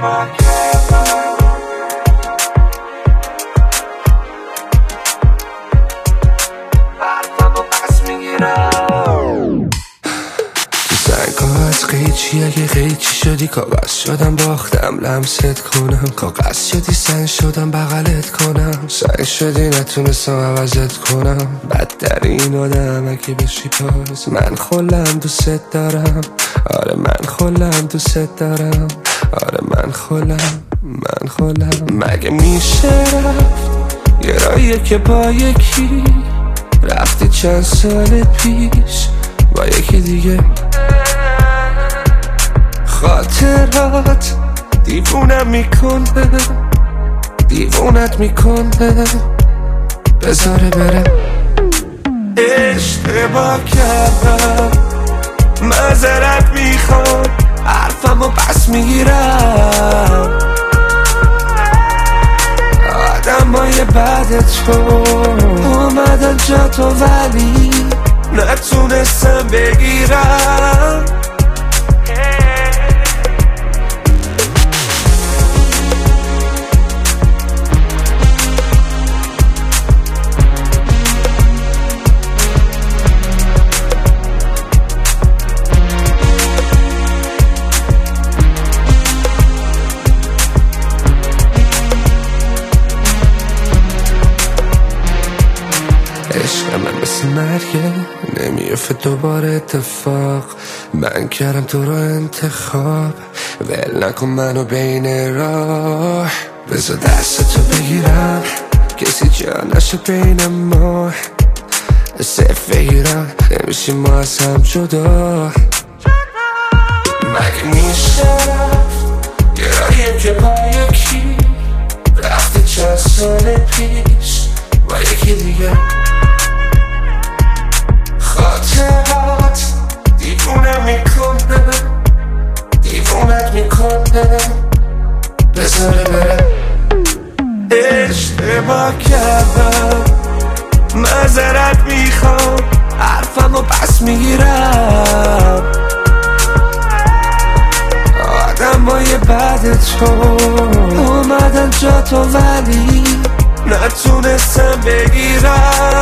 کاغذ قیچی اگه قیچی شدی کاغذ شدم باختم لمست کنم کاغذ شدی سنگ شدم بغلت کنم سنگ شدی نتونستم عوضت کنم بدترین آدم اگه بشی پاس من خلم دوست دارم آره من خلم دوست دارم آره من خلم مگه میشه رفت یه راهیه که با یکی رفتی چند سال پیش با یکی دیگه خاطرات دیوونم میکنه دیوونت میکنه بذاره بره اشتباه کردم معذرت میخوام حرفمو پس میگیرم آدمای بعد تو اومدن جا تو ولی نتونستم بگیرم عشق من مثل مرگه نمیافته دوباره اتفاق من کردم تو رو انتخاب ول نکن منو بین راه بذار دستتو بگیرم کسی جا نشه بین ما صرف بگیرم نمیشیم ما از هم جدا مگه میشه یه راهیم که با یکی رفته چند سال پیش با یکی دیگه خاطرات دیوونم میکنه دیوونت میکنه بذاره بره اشتباه کردم معذرت میخوام حرفمو پس میگیرم آدمای بعد تو اومدن جا تو ولی نتونستم بگیرم